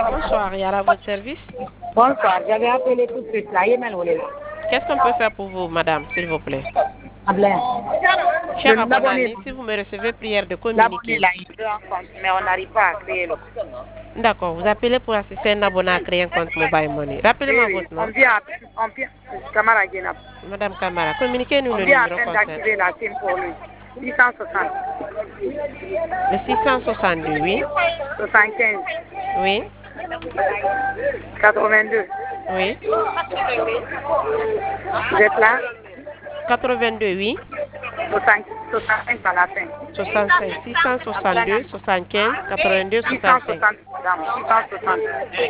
Bonsoir, il y a à votre service. Bonsoir, j'avais appelé tout de suite là, Yemel Olé. Qu'est-ce qu'on peut faire pour vous, madame, s'il vous plaît? Ablain. Cher abonné, si vous me recevez, prière de L'abonné communiquer. là, il veut un compte, mais on n'arrive pas à créer le compte. D'accord, vous appelez pour assister un abonné à créer un compte Mobile Money. Rappelez-moi Oui, votre nom. on vient, Camara Guénap. Madame Camara, communiquez-nous On le vient à numéro peine concert. d'activer la SIM pour lui. 660. Le 662, oui. 75. Oui. 82. Oui. Vous êtes là? 82, oui. 65 à la fin. 65, 662, 75, 82, 65. 660, madame. 660.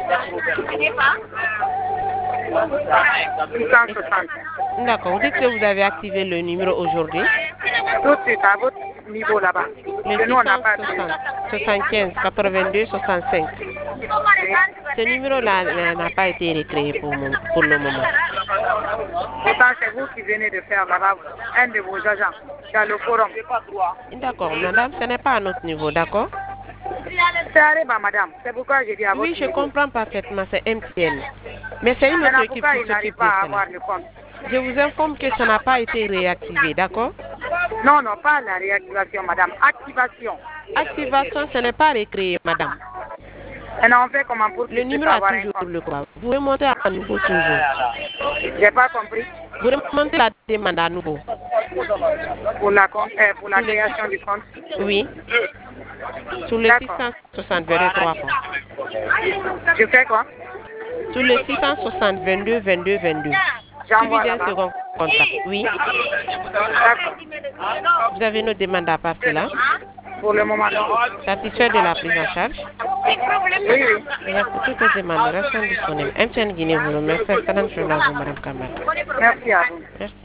660. D'accord, vous dites que vous avez activé le numéro aujourd'hui. Tout de suite, à votre niveau là-bas. Le Que nous, on n'a pas 660, 75, 82, 65. Ce numéro-là n'a pas été recréé pour le moment. Pourtant, c'est vous qui venez de faire là-bas un de vos agents dans le forum. D'accord, madame, ce n'est pas à notre niveau, d'accord? C'est Areba, madame. C'est pourquoi j'ai dit à votre Oui, je niveau. comprends parfaitement, c'est MTN. Mais c'est une autre Maintenant, équipe pourquoi qui il n'arrive s'occupe de pas à cela. avoir le compte? Je vous informe que ça n'a pas été réactivé, d'accord? Non, non, pas la réactivation, madame. Activation. Activation, ce n'est pas recréé, madame. Maintenant, on fait comment pour Le qu'il puisse numéro a avoir un toujours compte? le droit. Vous remontez à nouveau toujours. J'ai pas compris. Vous remontez la demande à nouveau. Pour la Sur le création 6. du compte. Oui. Sur le D'accord. 660, 23 fois. Je fais quoi? Sur le 660, 22, 22, 22. Suivi J'envoie d'un là-bas. second contact. Oui. D'accord. Vous avez une autre demande à part cela? Pour le moment, non. Satisfait de la prise en charge? Oui, oui. Bien, pour toutes les demandes, restons disponibles. MTN Guinée vous remercie. Excellente journée à vous, Madame Kamara. Merci à vous. Merci.